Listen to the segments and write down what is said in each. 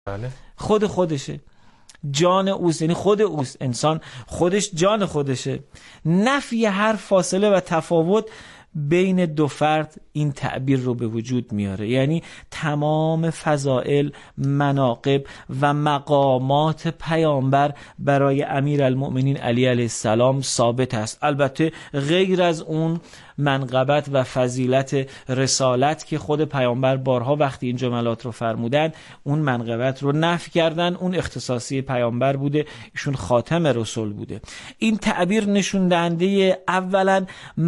بله. خودشه، جان اوست، یعنی خود اوست، انسان خودش جان خودشه. نفی هر فاصله و تفاوت بین دو فرد این تعبیر رو به وجود میاره. یعنی تمام فضائل، مناقب و مقامات پیامبر برای امیرالمؤمنین علی علیه السلام ثابت است، البته غیر از اون منقبت و فضیلت رسالت که خود پیامبر بارها وقتی این جملات رو فرمودن اون منقبت رو نفی کردن. اون اختصاصی پیامبر بوده، ایشون خاتم رسول بوده. این تعبیر نشون دهنده اولا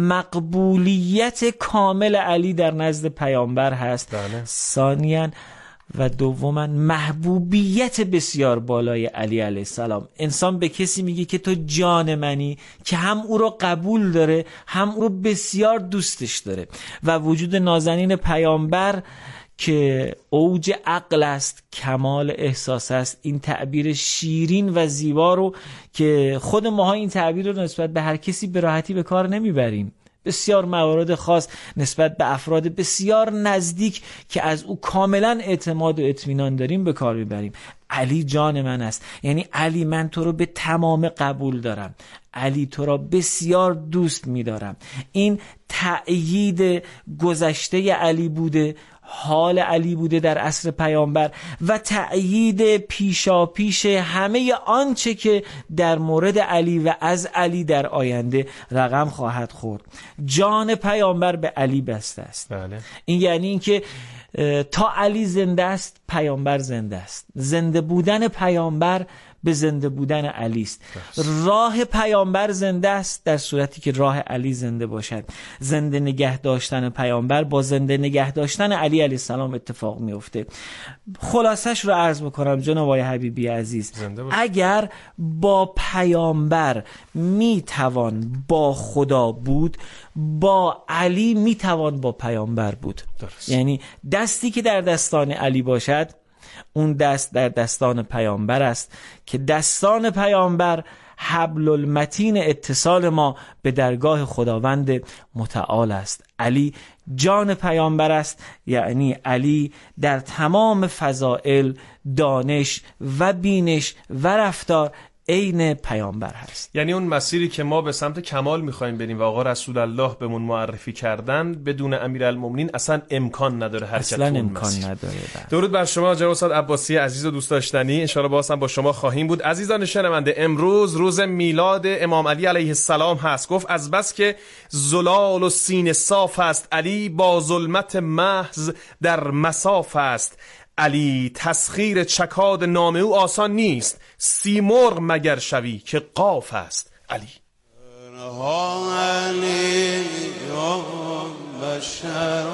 مقبولیت کامل علی در نزد پیامبر هست، ثانیاً و دوما محبوبیت بسیار بالای علی علیه السلام. انسان به کسی میگه که تو جان منی که هم او رو قبول داره هم او رو بسیار دوستش داره. و وجود نازنین پیامبر که اوج عقل است، کمال احساس است، این تعبیر شیرین و زیبا رو که خود ماها این تعبیر رو نسبت به هر کسی به راحتی به کار نمیبریم، بسیار موارد خاص نسبت به افراد بسیار نزدیک که از او کاملا اعتماد و اطمینان داریم به کار میبریم. علی جان من است، یعنی علی من تو رو به تمام قبول دارم، علی تو را بسیار دوست میدارم. این تأیید گذشته علی بوده، حال علی بوده در عصر پیامبر و تأیید پیشا پیش همه آنچه که در مورد علی و از علی در آینده رقم خواهد خورد. جان پیامبر به علی بسته است. بله. این یعنی اینکه تا علی زنده است پیامبر زنده است. زنده بودن پیامبر به زنده بودن علی است. راه پیامبر زنده است در صورتی که راه علی زنده باشد. زنده نگه داشتن پیامبر با زنده نگه داشتن علی علیه السلام اتفاق میفته. خلاصش رو عرض میکنم جناب آقای حبیبی عزیز، اگر با پیامبر میتوان با خدا بود، با علی میتوان با پیامبر بود. درست. یعنی دستی که در دستان علی باشد اون دست در دستان پیامبر است که دستان پیامبر حبل المتین اتصال ما به درگاه خداوند متعال است. علی جان پیامبر است، یعنی علی در تمام فضائل، دانش و بینش و رفتار عین پیامبر هست. یعنی اون مسیری که ما به سمت کمال میخوایم بریم و آقا رسول الله بهمون معرفی کردن بدون امیرالمومنین اصلا امکان نداره حرکت اصلا اون امکان مسیر. نداره. درود بر شما جناب استاد عباسی عزیز و دوست داشتنی، ان شاءالله باز هم با شما خواهیم بود. عزیزان شنونده، امروز روز میلاد امام علی علیه السلام هست. گفت از بس که زلال و سینه صاف است، علی با ظلمت محض در مساف است. علی تسخیر چکاد نام او آسان نیست، سیمرغ مگر شوی که قاف است. علی علی بشر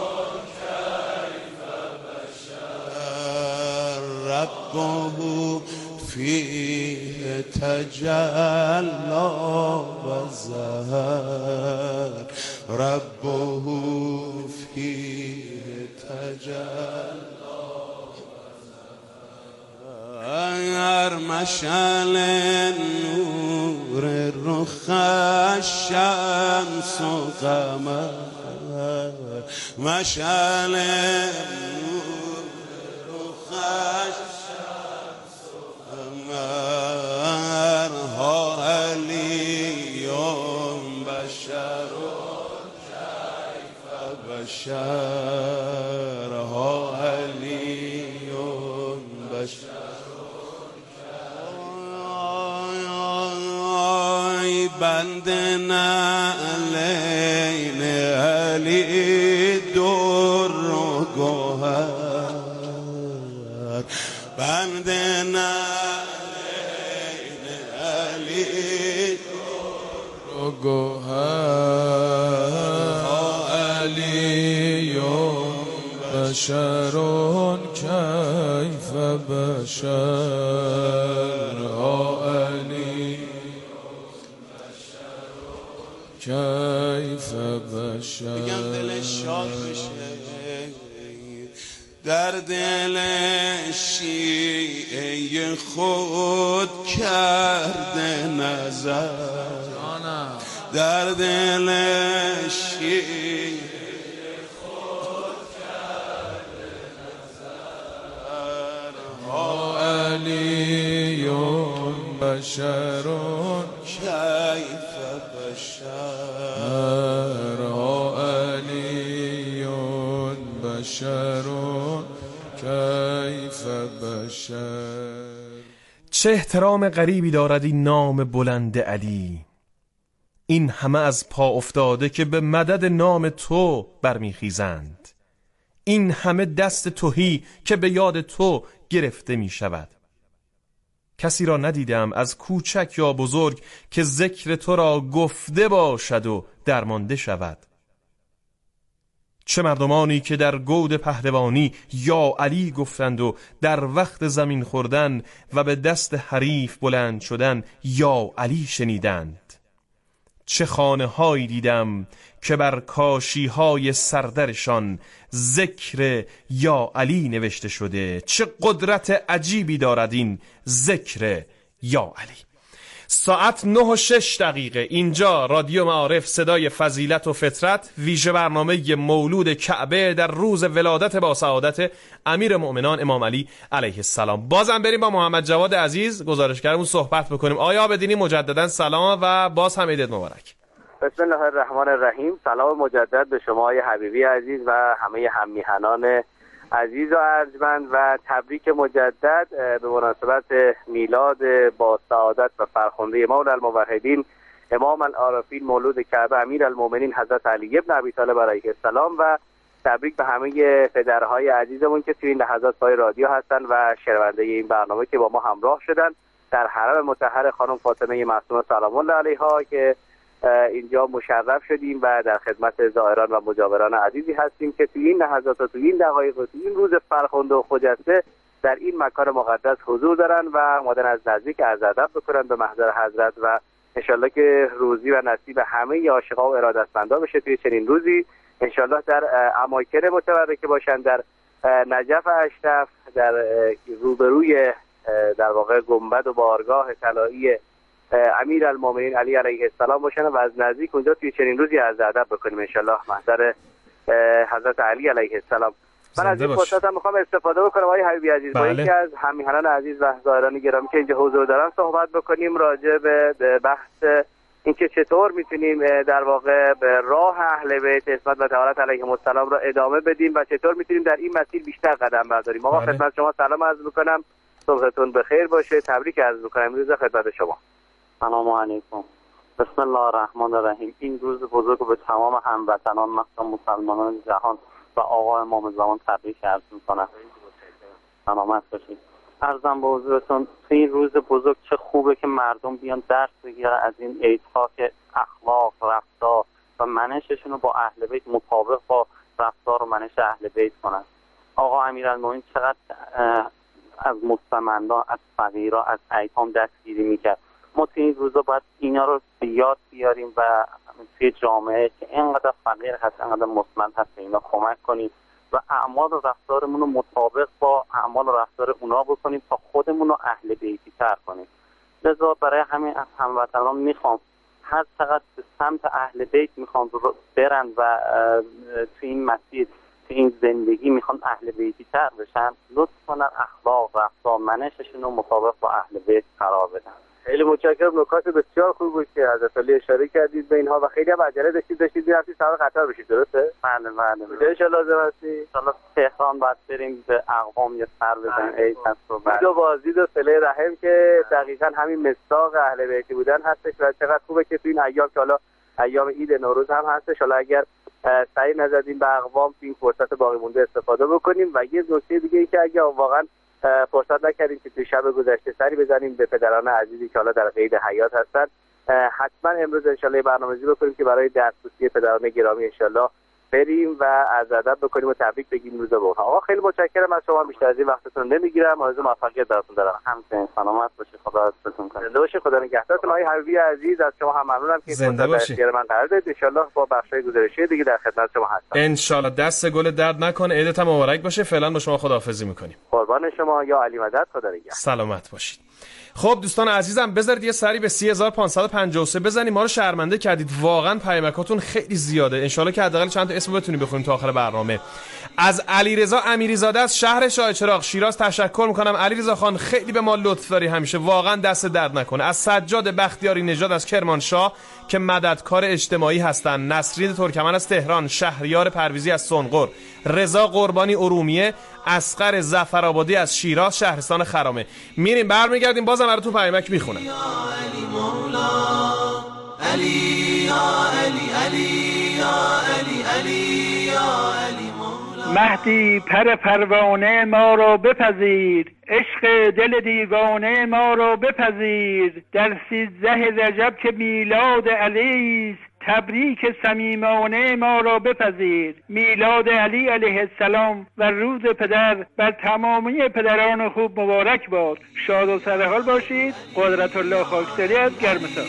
ربه فیه تجلا و ظهر ربه فیه تجلا اگر مشعل نور رخ شمس و قمر مشعل نور رخ شمس و قمر ها علی بشر کیف بشر ها علی بشر بنده نعلین علی در و گوهر بنده نعلین علی در و گوهر علی بشر کیف بشر علی کیف بشر. بگم دلش شاد بشه، در دل شیعه خود کرده نظر در دل شیعه خود کرده نظر بشر کیف بشر علی بشر کیف بشر. چه احترام غریبی دارد این نام بلند علی، این همه از پا افتاده که به مدد نام تو برمیخیزند، این همه دست تهی که به یاد تو گرفته می شود. کسی را ندیدم از کوچک یا بزرگ که ذکر تو را گفته باشد و درمانده شود. چه مردمانی که در گود پهلوانی یا علی گفتند و در وقت زمین خوردن و به دست حریف بلند شدن یا علی شنیدند. چه خانه هایی دیدم که بر کاشی های سردرشان ذکر یا علی نوشته شده. چه قدرت عجیبی دارد این ذکر یا علی. ساعت 9:06 اینجا رادیو معارف، صدای فضیلت و فطرت، ویژه برنامه مولود کعبه در روز ولادت با سعادت امیر مؤمنان امام علی علیه السلام. بازم بریم با محمد جواد عزیز گزارشگرمون صحبت بکنیم. آیا بدینی مجددا سلام و باز هم عید مبارک. بسم الله الرحمن الرحیم. سلام مجدد به شما های حبیبی عزیز و همه هممیهنان عزیز و ارجمند و تبریک مجدد به مناسبت میلاد با سعادت و فرخنده مولا الموحدین امام العارفین مولود کعبه امیر المؤمنین حضرت علی ابن ابی طالب علیه السلام و تبریک به همه پدرهای عزیزمون که توی این لحظات پای رادیو هستن و شنونده این برنامه که با ما همراه شدن در حرم مطهر خانم فاطمه معصومه سلام الله علیها که اینجا مشرف شدیم و در خدمت زائران و مجاوران عزیزی هستیم که توی این لحظات و توی این دقایق و توی این روز فرخنده و خجسته در این مکان مقدس حضور دارن و اومدن از نزدیک عرض ادب بکنن به محضر حضرت و انشالله که روزی و نصیب همه عاشقا و ارادتمندا بشه توی چنین روزی انشالله در اماکن متبرکه باشن، در نجف اشرف، در روبروی در واقع گنبد و بارگاه طلایی امیر المؤمنین علی علیه السلام باشن و از نزدیک اونجا توی چنین روزی عرض ادب بکنیم انشالله محضر حضرت علی علیه السلام. من از این فرصت هم میخوام استفاده بکنم آقای حبیبی عزیز با یکی از همیهنان عزیز و زائران گرامی که اینجا حضور دارن صحبت بکنیم راجع به بحث اینکه چطور میتونیم در واقع به راه اهل بیت عصمت و طهارت علیهم السلام را ادامه بدیم و چطور میتونیم در این مسیر بیشتر قدم برداریم. آقا خدمت شما سلام عرض میکنم، صبحتون بخیر باشه، تبریک عرض میکنم روز خدمت شما. سلام علیکم. بسم الله الرحمن الرحیم. این روز بزرگ به تمام هموطنان مخصوصا مسلمانان جهان و آقا امام زمان تبریک عرض میکنم. سلامت باشید. عرضم به حضورتون تو این روز بزرگ چه خوبه که مردم بیان درس بگیرن از این عیدها که اخلاق، رفتار و منششون رو با اهل بیت مطابق با رفتار و منش اهل بیت کنن. آقا امیرالمومنین چقدر از مستمندان، از فقیران، از ایتام دستگیری میکرد. ما توی این روزا باید اینا رو به یاد بیاریم و توی جامعه که اینقدر فقیر هست، اینقدر مستمند هست، اینا کمک کنیم و اعمال و رفتارمون رو مطابق با اعمال و رفتار اونا بکنیم تا خودمون رو اهل بیتی تر کنیم. لذا برای همین از هموطنان میخوام هر چقدر به سمت اهل بیت میخوام برن و توی این مسیر، توی این زندگی میخوان اهل بیتی تر بشن، لطف کنن اخلاق، رفتار، منششون رو مطابق با اهل بیت قرار بدن. خیلی متشکرم. نکات بسیار خوب بود که حضرت علی اشاره کردید به اینها و خیلی هم عجله داشتید می‌رفتید سوار قطار بشید، درسته؟ بله. کجا ان لازم هستی؟ ان شاءالله تهران باید بریم به اقوام یه سر بزنیم. عید هست و دو بازدید و صله رحم که دقیقاً همین مصداق اهل بیتی بودن هستش و چقدر خوبه که تو این ایام که حالا ایام عید نوروز هم هستش، حالا اگر سعی نزدیم به اقوام این فرصت باقی مونده استفاده بکنیم. و یه نکته دیگه ای که اگه واقعاً فرصت نکردیم که توی شب گذشته سری بزنیم به پدران عزیزی که حالا در قید حیات هستن، حتما امروز انشالله برنامه‌ریزی بکنیم که برای دسترسی پدران گرامی انشالله بریم و از ادب بکنیم و تبریک بگیم روز به اونها. آقا خیلی متشکرم از شما، بیشتر از این وقتتون نمیگیرم. آرزو موفقیت براتون دارم. همچنین سلامت باشید، خدا حفظتون کنه. زنده باشید، خدا نگهدارتون. آقای حبیبی عزیز از شما هم ممنونم که زنده باشید. من قرار دادید. ان شاءالله با بخشای گزارشی دیگه در خدمت شما هستم. ان شاءالله دست گل درد نکنه. عیدت مبارک باشه. فعلا با شما خداحافظی میکنیم. قربان شما یا علی مدد، خدا نگهدار. سلامت باشید. خب دوستان عزیزم بذارید یه سری به 30553 بزنید. ما رو شرمنده کردید، واقعا پیامکاتون خیلی زیاده. ان شاءالله که حداقل چند تا اسمو بتونیم بخونیم تا آخر برنامه. از علیرضا امیریزاده از شهر شاه چراغ شیراز تشکر میکنم. علیرضا خان خیلی به ما لطف داری همیشه، واقعا دست درد نکنه. از سجاد بختیاری نژاد از کرمانشاه که مددکار اجتماعی هستن، نسرین ترکمن از تهران، شهریار پرویزی از سنقر، رضا قربانی ارومیه، اصغر ظفرآبادی از شیراز شهرستان خرامه. میریم برمیگردیم بازم براتون پیامک میخونم. مهدی پر پروانه ما را بپذیر، عشق دل دیوانه ما را بپذیر. در 13 رجب که میلاد علی است، تبریک صمیمانه ما را بپذیر. میلاد علی علیه السلام و روز پدر بر تمامی پدران خوب مبارک باد. شاد و سرحال باشید. قدرت الله خاکساری از گرمسار.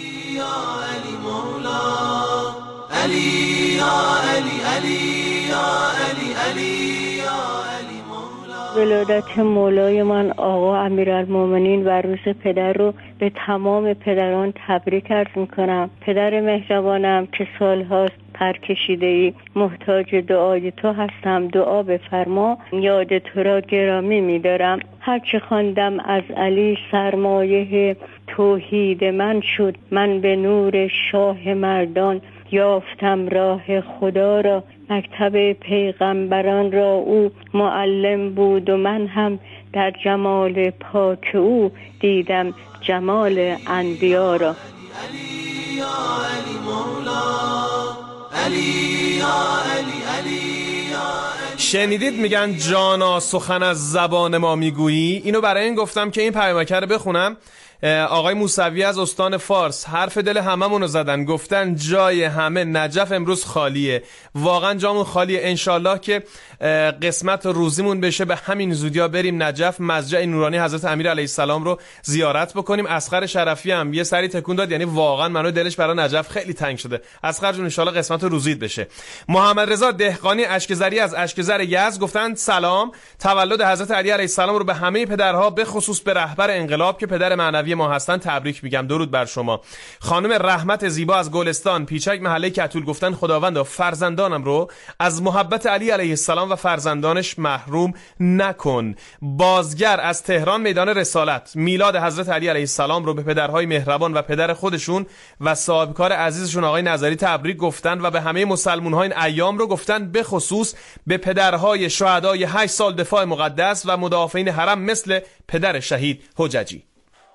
علی یا علی علی یا علی علی یا علی مولا. ولادت مولای من آقا امیرالمومنین و روز پدر رو به تمام پدران تبریک عرض میکنم. پدر مهربانم که سالهاست پر کشیده ای، محتاج دعای تو هستم، دعا بفرما. یاد تو را گرامی میدارم. هرچه خواندم از علی سرمایه توحید من شد. من به نور شاه مردان یافتم راه خدا را. مکتب پیغمبران را او معلم بود و من هم در جمال پاک او دیدم جمال انبیا را. علی یا علی مولا، علی یا علی علی یا علی. شنیدید میگن جانا سخن از زبان ما میگویی؟ اینو برای این گفتم که این پیامک رو بخونم. آقای موسوی از استان فارس حرف دل هممونو زدن، گفتن جای همه نجف امروز خالیه. واقعا جامون خالیه. انشالله که قسمت روزیمون بشه به همین زودیا بریم نجف، مضجع نورانی حضرت امیر علیه السلام رو زیارت بکنیم. اصغر شرفی هم یه سری تکون داد، یعنی واقعا منو دلش برای نجف خیلی تنگ شده. اصغر جون انشالله قسمت روزیت بشه. محمد رضا دهقانی اشکزری از اشکزر یزد گفتن سلام، تولد حضرت علی علیه السلام رو به همه پدرها به خصوص به رهبر انقلاب که پدر معنوی ما هستن تبریک میگم. درود بر شما. خانم رحمت زیبا از گلستان پیچک محله کتول گفتن خداوندا فرزندانم رو از محبت علی علیه السلام و فرزندانش محروم نکن. بازگر از تهران میدان رسالت میلاد حضرت علی علیه السلام رو به پدرهای مهربان و پدر خودشون و صاحبکار عزیزشون آقای نظری تبریک گفتن و به همه مسلمان‌ها این ایام رو گفتن، به خصوص به پدرهای شهدای 8 سال دفاع مقدس و مدافعین حرم مثل پدر شهید حججی.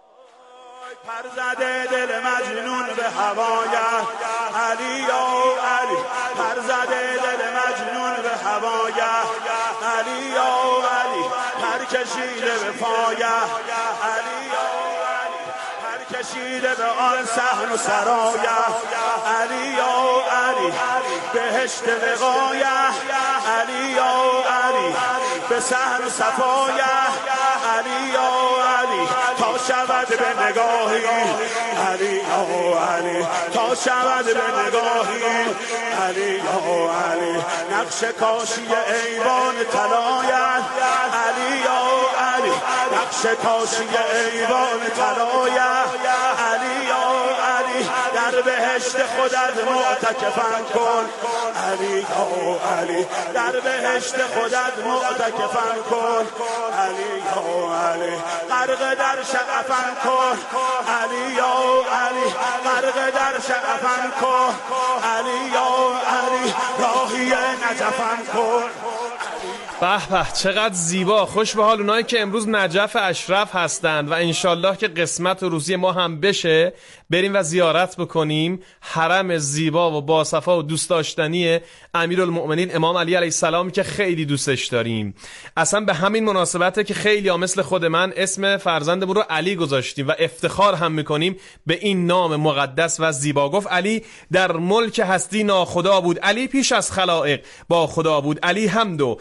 پر زده دل مجنون به هوایت علی یا علی، پر زده دل مجنون به هوایت علی یا علی، پر کشیده به پایت علی یا علی، پر کشیده به آن صحن و سرایت علی یا علی، بهشت وقایت علی یا علی، به صحن و صفایت علی یا علی، تا شود به نگاهی علی یا علی، تا شود به نگاهی علی یا علی، نقش کاشی ایوان طلایت علی یا علی، نقش کاشی ایوان طلایت علی یا علی، در بهشت خودت معتکفن کن علی یا علی، در بهشت خودت معتکفن کن علی یا علی، غرق در شغفن کن علی یا علی، غرق در شغفن کن علی یا علی، راهی نجفن کن. به به چقدر زیبا. خوش به حال اونایی که امروز نجف اشرف هستند و انشالله که قسمت و روزی ما هم بشه بریم و زیارت بکنیم حرم زیبا و باصفا و دوست داشتنی امیرالمؤمنین امام علی علیه السلام که خیلی دوستش داریم. اصلا به همین مناسبته که خیلی ها مثل خود من اسم فرزندمون رو علی گذاشتیم و افتخار هم میکنیم به این نام مقدس و زیبا. گفت علی در ملک هستی ناخدا بود، علی پیش از خلائق با خدا بود، علی حمد و علی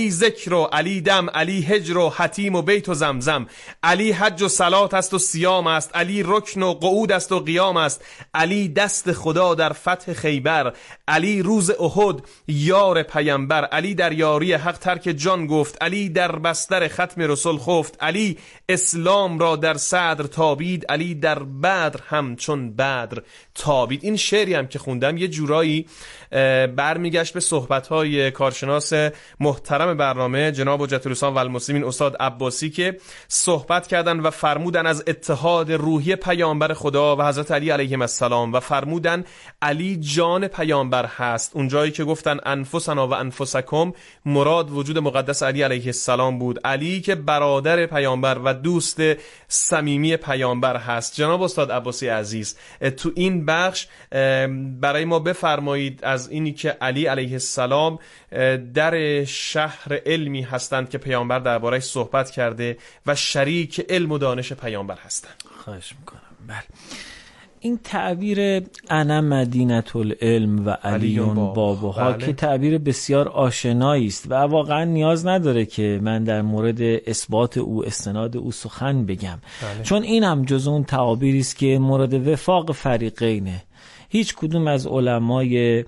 علی ذکر و علی دم، علی هجر و حتیم و بیت و زمزم. علی حج و صلات است و صیام است، علی رکن و قعود است و قیام است. علی دست خدا در فتح خیبر، علی روز احد یار پیامبر. علی در یاری حق ترک جان گفت، علی در بستر ختم رسول خفت. علی اسلام را در صدر تابید، علی در بدر همچون بدر تابید. این شعری هم که خوندم یه جورایی برمیگشت به صحبت‌های کارشناس محترم برنامه جناب حجت الاسلام و المسلمین استاد عباسی که صحبت کردن و فرمودن از اتحاد روحی پیامبر خدا و حضرت علی علیهم السلام و فرمودن علی جان پیامبر هست. اونجایی که گفتن انفسنا و انفسکم، مراد وجود مقدس علی علیه السلام بود. علی که برادر پیامبر و دوست صمیمی پیامبر هست. جناب استاد عباسی عزیز، تو این بخش برای ما بفرمایید از اینی که علی علیه السلام در شهر علمی هستند که پیامبر درباره‌اش صحبت کرده و شریک علم و دانش پیامبر هستند. خواهش میکنم. بله، این تعبیر انا مدینة العلم و علیون بابها که تعبیر بسیار آشنایی است و واقعا نیاز نداره که من در مورد اثبات او، استناد او سخن بگم. چون این هم جز اون تعابیری است که مورد وفاق فریقینه. هیچ کدوم از علمای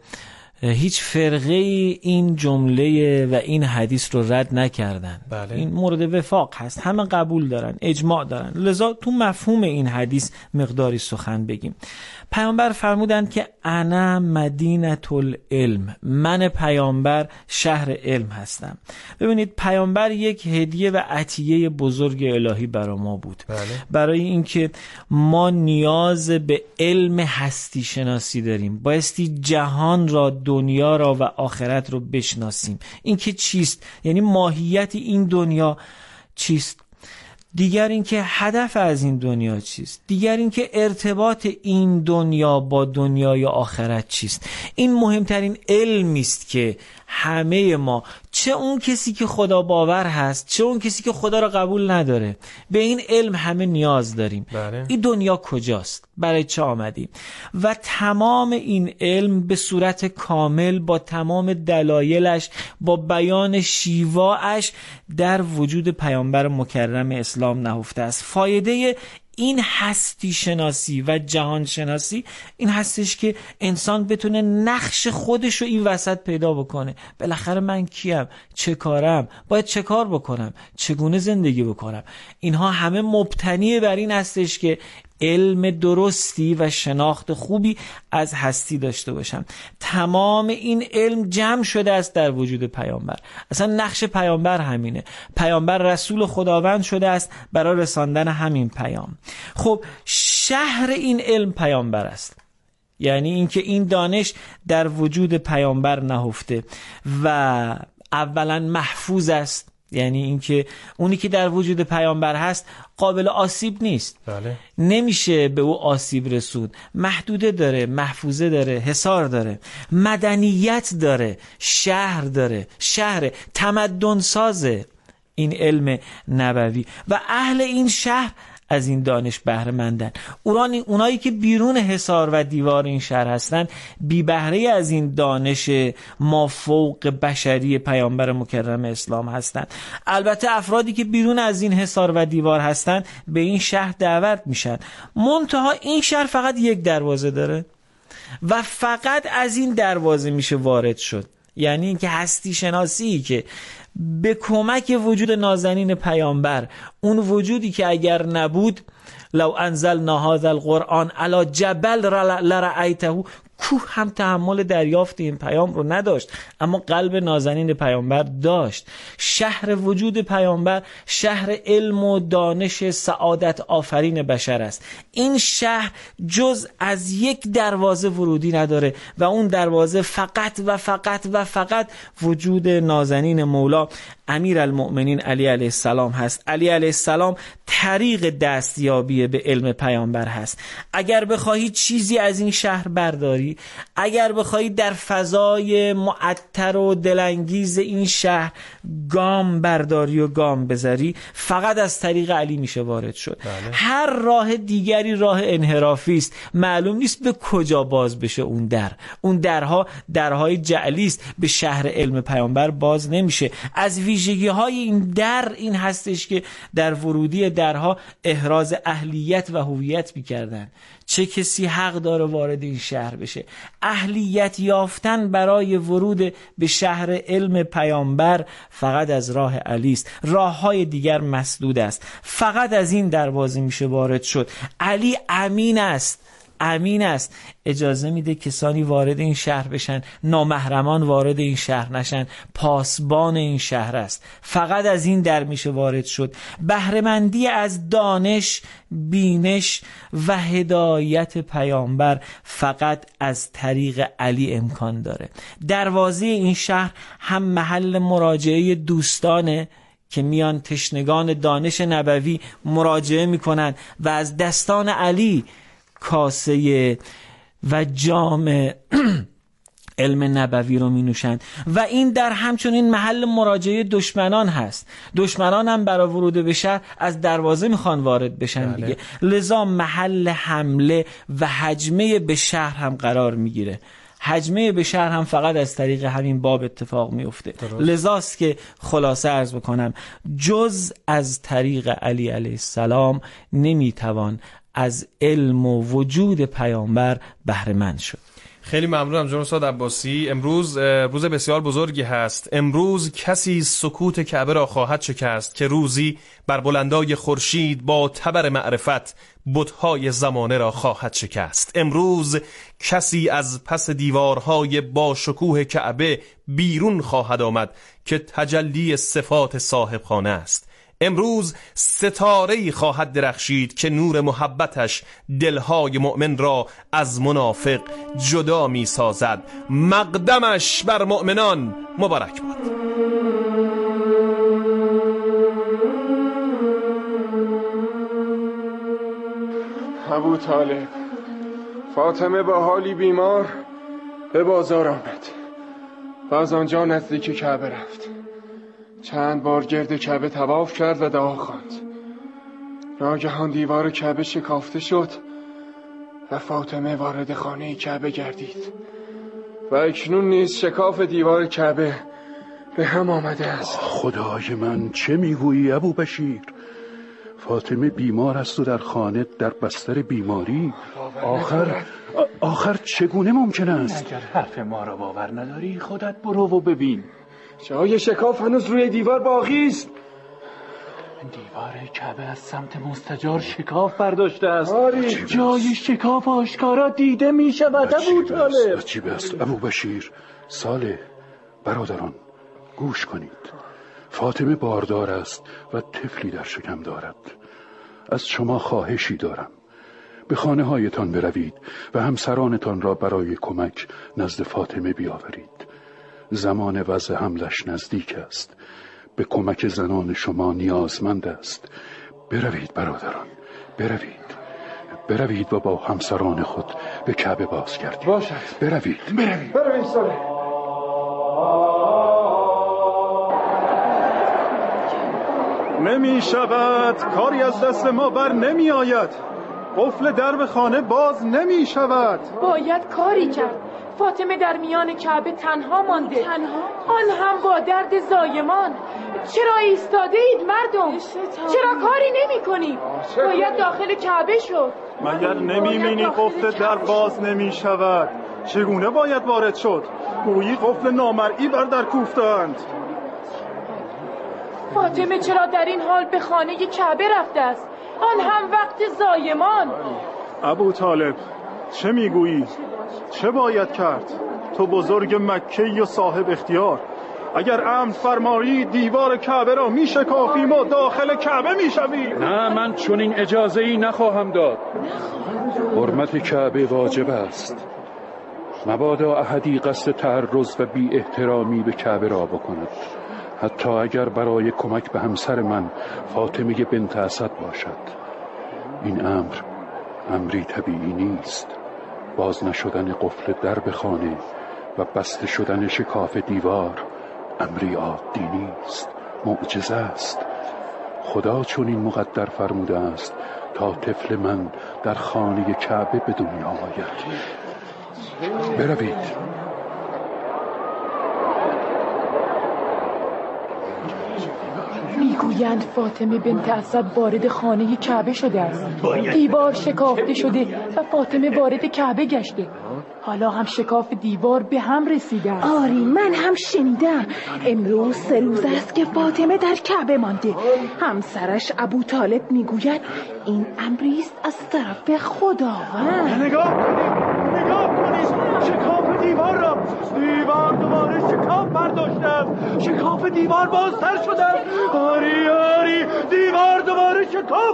هیچ فرقه این جمله و این حدیث رو رد نکردن. این مورد وفاق هست، همه قبول دارن، اجماع دارن. لذا تو مفهوم این حدیث مقداری سخن بگیم. پیامبر فرمودند که انا مدینة العلم، من پیامبر شهر علم هستم. ببینید پیامبر یک هدیه و عطیه بزرگ الهی برای ما بود. برای اینکه ما نیاز به علم هستی شناسی داریم، بایستی جهان را، دنیا را و آخرت رو بشناسیم. این که چیست، یعنی ماهیت این دنیا چیست، دیگر اینکه هدف از این دنیا چیست، دیگر اینکه ارتباط این دنیا با دنیای آخرت چیست. این مهمترین علمی است که همه ما، چه اون کسی که خدا باور هست چه اون کسی که خدا را قبول نداره، به این علم همه نیاز داریم. این دنیا کجاست، برای چه آمدیم، و تمام این علم به صورت کامل با تمام دلایلش، با بیان شیواش در وجود پیامبر مکرم اسلام نهفته است. فایده این هستی شناسی و جهان شناسی این هستش که انسان بتونه نقش خودش رو این وسط پیدا بکنه. بالاخره من کیم، چه کارم، باید چه کار بکنم، چگونه زندگی بکنم. اینها همه مبتنی بر این هستش که علم درستی و شناخت خوبی از هستی داشته باشم. تمام این علم جمع شده است در وجود پیامبر. اصلا نقش پیامبر همینه. پیامبر رسول خداوند شده است برای رساندن همین پیام. خب شهر این علم پیامبر است، یعنی اینکه این دانش در وجود پیامبر نهفته و اولا محفوظ است، یعنی اینکه اونی که در وجود پیامبر هست قابل آسیب نیست. نمیشه به او آسیب رسود. محدوده داره، محفوظه داره، حصار داره، مدنیت داره، شهر داره، شهر تمدن سازه این علم نبوی و اهل این شهر از این دانش بهره مندن. اونایی که بیرون حصار و دیوار این شهر هستن بی بهره از این دانش مافوق بشری پیامبر مکرم اسلام هستن. البته افرادی که بیرون از این حصار و دیوار هستن به این شهر دعوت میشن. منتها این شهر فقط یک دروازه داره و فقط از این دروازه میشه وارد شد. یعنی اینکه هستی شناسی که به کمک وجود نازنین پیامبر، اون وجودی که اگر نبود لو انزلنا هذا القرآن علی جبل لرأیته، کوه هم تحمل دریافت این پیام رو نداشت، اما قلب نازنین پیامبر داشت. شهر وجود پیامبر شهر علم و دانش سعادت آفرین بشر است. این شهر جز از یک دروازه ورودی نداره و اون دروازه فقط و فقط و فقط وجود نازنین مولا امیرالمؤمنین علی علیه السلام هست. علی علیه السلام طریق دستیابی به علم پیامبر هست. اگر بخواهی چیزی از این شهر برداری، بذاری، اگر بخوای در فضای معطر و دلانگیز این شهر گام برداری و گام بذاری، فقط از طریق علی میشه وارد شد. هر راه دیگری راه انحرافی است، معلوم نیست به کجا باز بشه اون در. اون درها درهای جعلی است، به شهر علم پیامبر باز نمیشه. از ویژگی های این در این هستش که در ورودی درها احراز اهلیت و هویت میکردن. چه کسی حق داره وارد این شهر بشه؟ اهلیت یافتن برای ورود به شهر علم پیامبر فقط از راه علی است، راههای دیگر مسدود است. فقط از این دروازه میشه وارد شد. علی امین است، امین است، اجازه میده کسانی وارد این شهر بشن، نامحرمان وارد این شهر نشن، پاسبان این شهر است. فقط از این در میشه وارد شد. بهره‌مندی از دانش، بینش و هدایت پیامبر فقط از طریق علی امکان داره. دروازه این شهر هم محل مراجعه دوستانه که میان تشنگان دانش نبوی مراجعه میکنن و از دستان علی کاسه و جام علم نبوی رو می نوشند. و این در همچنین محل مراجعه دشمنان هست. دشمنان هم برای ورود به شهر از دروازه میخوان وارد بشن دیگه. لذا محل حمله و هجمه به شهر هم قرار میگیره. هجمه به شهر هم فقط از طریق همین باب اتفاق میفته. لذاست که خلاصه عرض بکنم جز از طریق علی علیه السلام نمیتوان از علم و وجود پیامبر بهره مند شد. خیلی ممنونم جناب استاد عباسی. امروز روز بسیار بزرگی هست. امروز کسی سکوت کعبه را خواهد شکست که روزی بر بلندای خورشید با تبر معرفت بت‌های زمانه را خواهد شکست. امروز کسی از پس دیوارهای با شکوه کعبه بیرون خواهد آمد که تجلی صفات صاحب خانه است. امروز ستاره‌ای خواهد درخشید که نور محبتش دلهای مؤمن را از منافق جدا می سازد. مقدمش بر مؤمنان مبارک باد. ابو طالب، فاطمه با حالی بیمار به بازار آمد و از آنجا نزدیک کعبه رفت. چند بار گرد کعبه طواف کرد و دعا خواند. ناگهان دیوار کعبه شکافته شد و فاطمه وارد خانه کعبه گردید و اکنون نیز شکاف دیوار کعبه به هم آمده است. خدای من، چه میگویی ابو بشیر؟ فاطمه بیمار است و در خانه در بستر بیماری. آخر چگونه ممکن است؟ اگر حرف ما را باور نداری خودت برو و ببین. جای شکاف هنوز روی دیوار باقی است. دیوار کعبه از سمت مستجار شکاف برداشته است. جای شکاف آشکارا دیده می شود ابو طالب. عجیب است ابو بشیر. صالح، برادران گوش کنید. فاطمه باردار است و طفلی در شکم دارد. از شما خواهشی دارم، به خانه هایتان بروید و همسرانتان را برای کمک نزد فاطمه بیاورید. زمان وضع حملش نزدیک است. به کمک زنان شما نیازمند است. بروید برادران، بروید و با همسران خود به کعبه بازگردید. باشد. بروید صالح. نمی شود، کاری از دست ما بر نمی آید. قفل درب خانه باز نمی شود. باید کاری کرد. فاطمه در میان کعبه تنها مانده، آن هم با درد زایمان. چرا ایستاده اید مردم؟ چرا کاری نمی کنید؟ باید داخل کعبه شد. مگر نمی بینی قفل در باز نمی شود؟ چگونه باید وارد شد؟ گویی قفل نامرئی بر در کوفتند. فاطمه چرا در این حال به خانه کعبه رفته است؟ آن هم وقت زایمان. ابو طالب، چه میگویی؟ چه باید کرد؟ تو بزرگ مکی و صاحب اختیار. اگر امر فرمایی دیوار کعبه را می شکافیم و داخل کعبه می شویم. نه، من چون این اجازه‌ای نخواهم داد. حرمت کعبه واجب است. مبادا احدی قصد تعرض و بی احترامی به کعبه را بکند، حتی اگر برای کمک به همسر من فاطمه بنت اسد باشد. این امری طبیعی نیست. باز نشدن قفل درب خانه و بسته شدن شکاف دیوار امری عادی نیست، معجزه است. خدا چون این مقدر فرموده است تا طفل من در خانه کعبه به دنیا آید. بروید. میگویند فاطمه بنت اسد وارد خانه کعبه شده است. دیوار شکافته شده و فاطمه وارد کعبه گشته. حالا هم شکاف دیوار به هم رسیده است. آری من هم شنیدم. امروز 3 روز است که فاطمه در کعبه مانده. همسرش ابو طالب میگوید این امری است از طرف خداوند. نگاه کنید شکاف دیوار را. دیوار دوباره شکاف برداشته است. شکاف دیوار بازتر شده است. آری دیوار دوباره شکاف.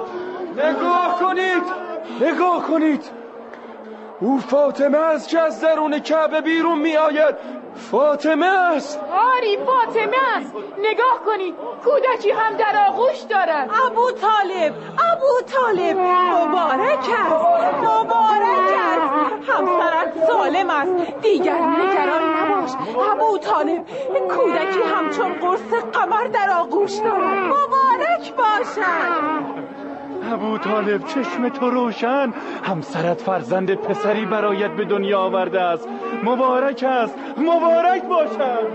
نگاه کنید او فاطمه است که از درون کعبه بیرون می آید. فاطمه است. آری فاطمه است. نگاه کنید کودکی هم در آغوش دارد. ابو طالب مبارک است. همسرت سالم است. دیگر نگران نباش ابو طالب. کودکی همچون قرص قمر در آغوش دارد. مبارک باشد. ابو طالب چشم تو روشن. همسرت فرزند پسری برایت به دنیا آورده است. مبارک است. مبارک باشد.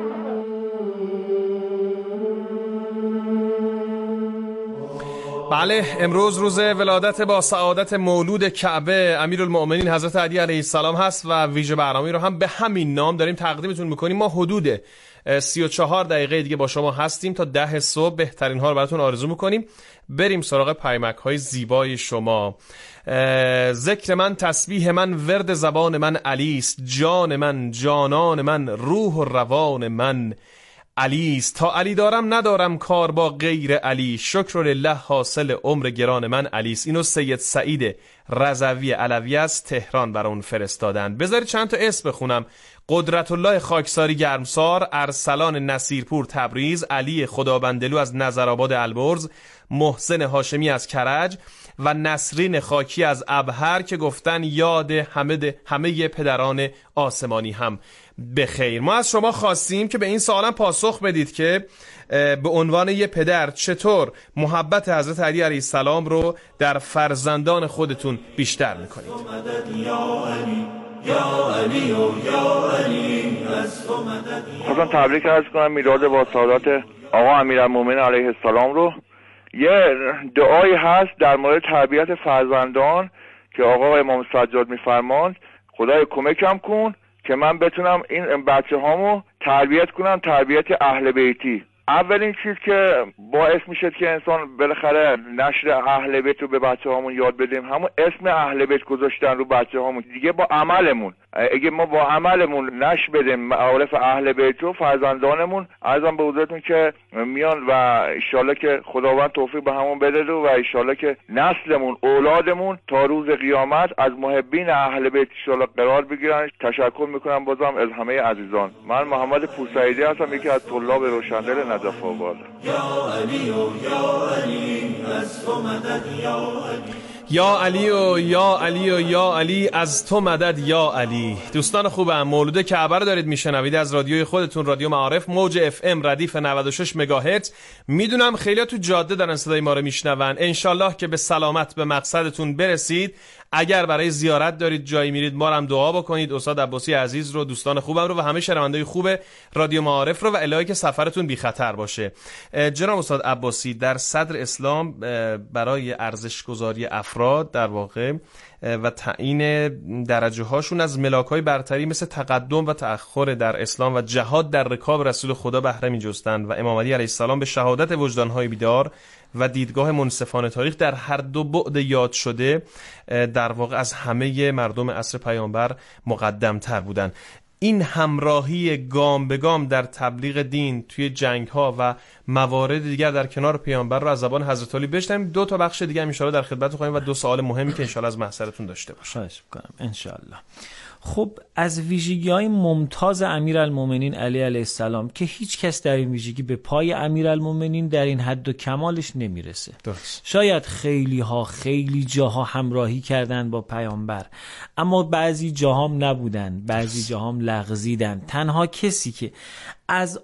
بله، امروز روز ولادت با سعادت مولود کعبه امیرالمؤمنین حضرت علی علیه السلام هست و ویژه برنامه‌ای رو هم به همین نام داریم تقدیمتون میکنیم. ما حدود 34 دقیقه دیگه با شما هستیم تا 10 صبح. بهترین ها رو براتون آرزو میکنیم. بریم سراغ پیامک های زیبای شما. ذکر من، تسبیح من، ورد زبان من علی است. جان من، جانان من، روح و روان من علی است. تا علی دارم ندارم کار با غیر علی. شکر لله حاصل عمر گران من علی است. اینو سید سعید رضوی علوی از تهران برای اون فرستادن. بذارید چند تا اسم بخونم. قدرت الله خاکساری گرمسار، ارسلان نصیرپور تبریز، علی خدابندلو از نظرآباد البرز، محسن هاشمی از کرج و نسرین خاکی از ابهر که گفتن یاد همه پدران آسمانی هم بخیر. ما از شما خواستیم که به این سوالم پاسخ بدید که به عنوان یه پدر چطور محبت حضرت علی علیه السلام رو در فرزندان خودتون بیشتر میکنید. خواستم تبریک عرض کنم میلاد با سعادت آقا امیرالمومنین علیه السلام رو. یه دعایی هست در مورد تربیت فرزندان که آقا امام سجاد میفرماند خدای کمکم کن که من بتونم این بچه هامو تربیت کنم تربیت اهل بیتی. اولین چیز که باعث میشه که انسان بالاخره نشر اهل بیت رو به بچه هامون یاد بدیم همون اسم اهل بیت گذاشتن رو بچه هامون. دیگه با عملمون، اگه ما با عملمون نشر بدیم معارف اهل بیت رو فرزندانمون، عرضم به حضورتون که میان و انشالله که خداوند توفیق به همون بده و انشالله که نسلمون اولادمون تا روز قیامت از محبین اهل بیت انشالله قرار بگیرن. تشکر میکنم بازم از همه عزیزان. من محمد پورسعیدی هستم، یکی از طلاب روشندل نجف آباد. یا علی و یا علی از تو مدد یا علی. یا علی و یا علی و یا علی از تو مدد یا علی. دوستان خوبم، مولود کعبه رو دارید میشنوید از رادیوی خودتون، رادیو معارف، موج اف ام ردیف 96 مگاهرتز. میدونم خیلی‌ها تو جاده دارن صدای ما رو میشنون. انشالله که به سلامت به مقصدتون برسید. اگر برای زیارت دارید جایی میرید ما هم دعا بکنید. استاد عباسی عزیز رو، دوستان خوبم رو و همه شنوندگان خوب رادیو معارف رو و الهی که سفرتون بی خطر باشه. جناب استاد عباسی، در صدر اسلام برای ارزش گذاری افراد در واقع و تعیین درجه هاشون از ملاک‌های برتری مثل تقدم و تأخر در اسلام و جهاد در رکاب رسول خدا بهره می‌جستند و امام علی علیه السلام به شهادت وجدان‌های بیدار و دیدگاه منصفانه تاریخ در هر دو بعد یاد شده در واقع از همه مردم عصر پیامبر مقدم‌تر بودند. این همراهی گام به گام در تبلیغ دین توی جنگ‌ها و موارد دیگر در کنار پیامبر رو از زبان حضرت علی بشنویم. 2 تا بخش دیگه ان شاءالله در خدمت خواهیم و 2 سوال مهمی که ان شاءالله از محضرتون داشته باشیم. خواهش می‌کنم ان شاءالله. خب از ویژگی‌های ممتاز امیرالمومنین علی علیه السلام که هیچ کس در این ویژگی به پای امیرالمومنین در این حد و کمالش نمیرسه. درست. شاید خیلی جاها همراهی کردن با پیامبر، اما بعضی جاهام نبودن، بعضی جاهام لغزیدن. تنها کسی که از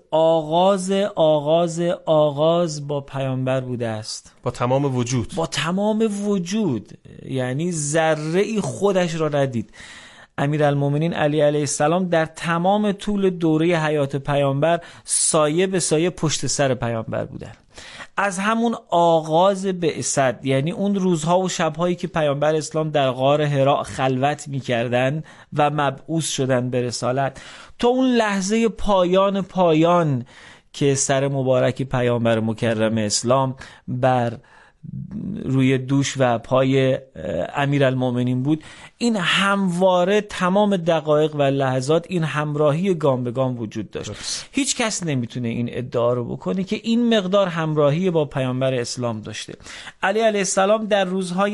آغاز با پیامبر بوده است، با تمام وجود، یعنی ذره‌ای خودش را ندید. امیرالمومنین علی علیه السلام در تمام طول دوره حیات پیامبر سایه به سایه پشت سر پیامبر بودن. از همون آغاز بعثت، یعنی اون روزها و شبهایی که پیامبر اسلام در غار حرا خلوت می‌کردن و مبعوث شدن به رسالت، تا اون لحظه پایان که سر مبارک پیامبر مکرم اسلام بر روی دوش و پای امیرالمومنین بود، این همواره تمام دقایق و لحظات این همراهی گام به گام وجود داشت. هیچ کس نمیتونه این ادعا رو بکنه که این مقدار همراهی با پیامبر اسلام داشته. علی علیه السلام در روزهای